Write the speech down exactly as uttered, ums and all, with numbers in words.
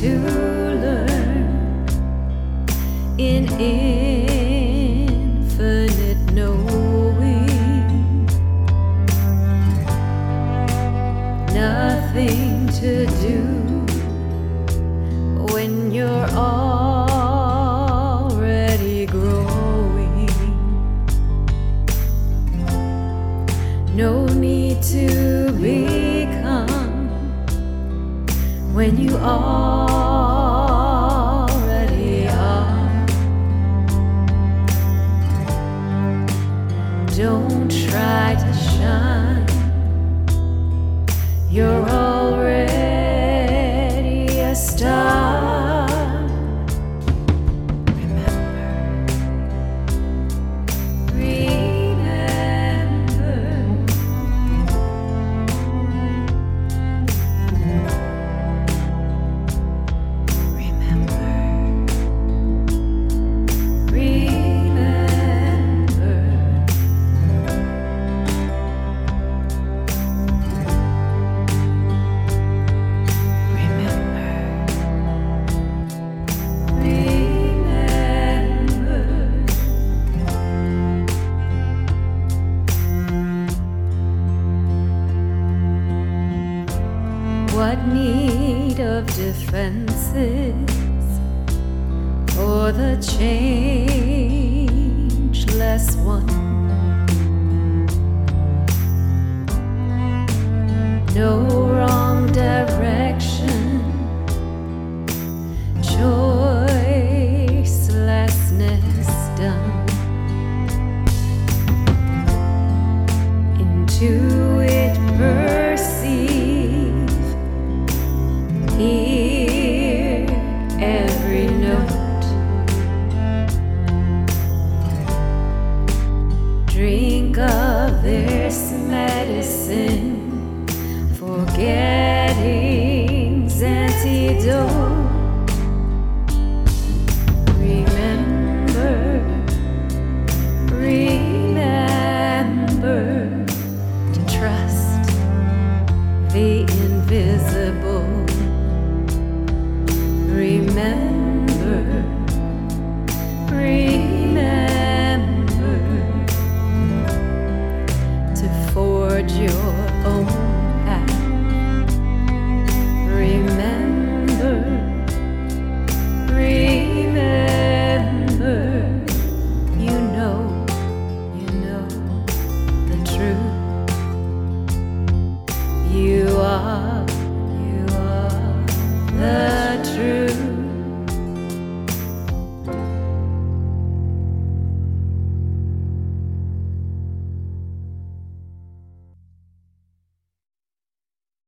to learn in infinite knowing, nothing to do when you're already growing, no need to become when you already are. Don't try to shine, you're already a star. Remember, remember, remember, remember. What need of defenses for the changeless one? No wrong direction, choicelessness done. Intuit, perceive, hear every note, drink of this medicine, forgetting's antidote.